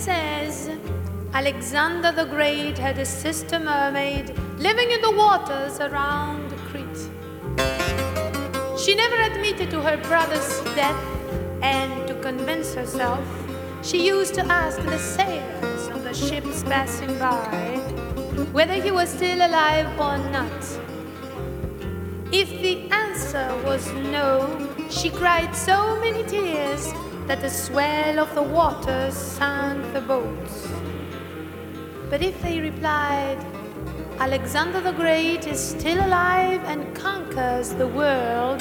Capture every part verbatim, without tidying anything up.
says, Alexander the Great had a sister mermaid living in the waters around Crete. She never admitted to her brother's death, and to convince herself, she used to ask the sailors on the ships passing by whether he was still alive or not. If the answer was no, she cried so many tears that the swell of the waters sank the boats. But if they replied, Alexander the Great is still alive and conquers the world,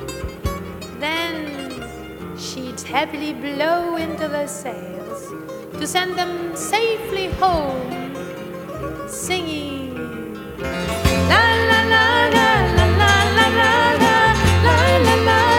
then she'd happily blow into the sails to send them safely home, singing la la la la la la la la la la la la.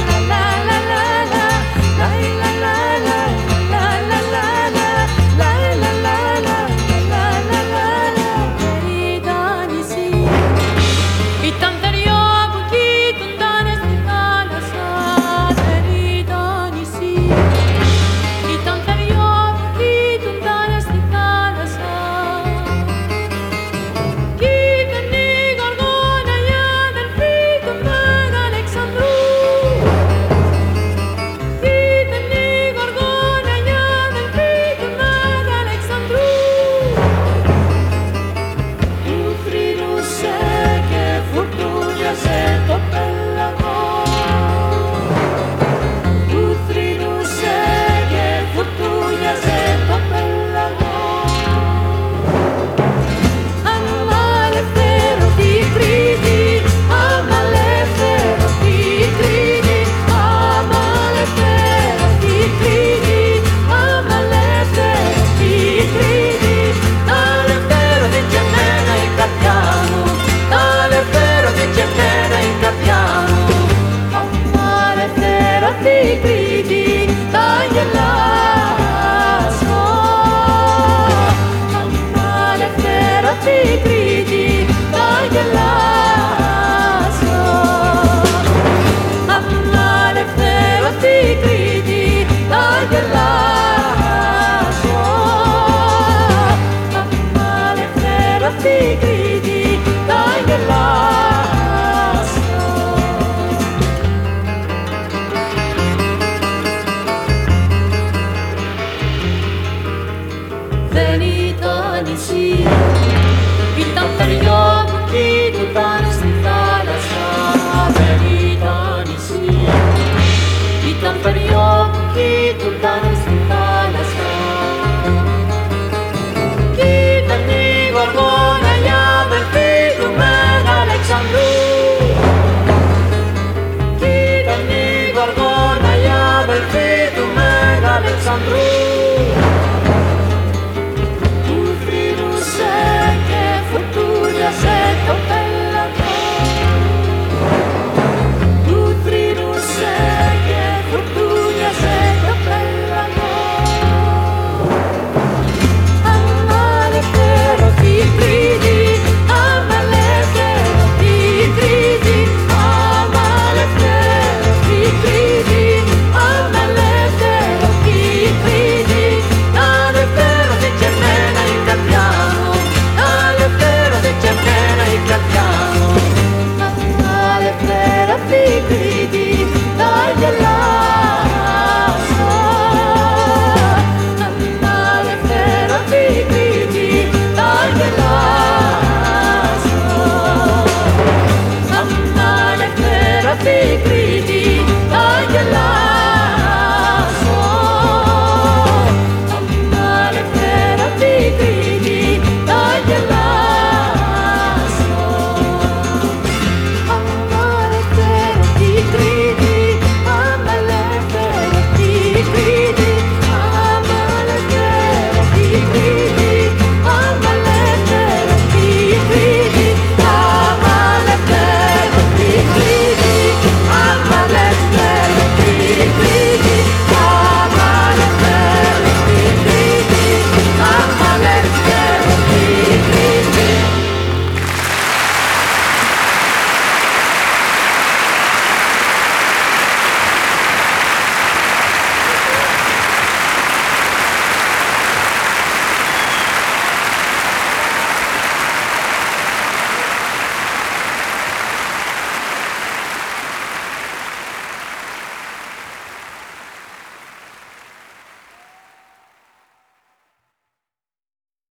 Δεν ήταν νησί, ήταν περιγιό που κοίτουτανε στη θάλασσα. Δεν ήταν νησί, ήταν περιγιό που κοίτουτανε στη θάλασσα. Κι ήταν η Γοργόνα, η αδελφή του Μέγα Αλεξανδρού. Κι ήταν η Γοργόνα, η αδελφή του Μέγα Αλεξανδρού.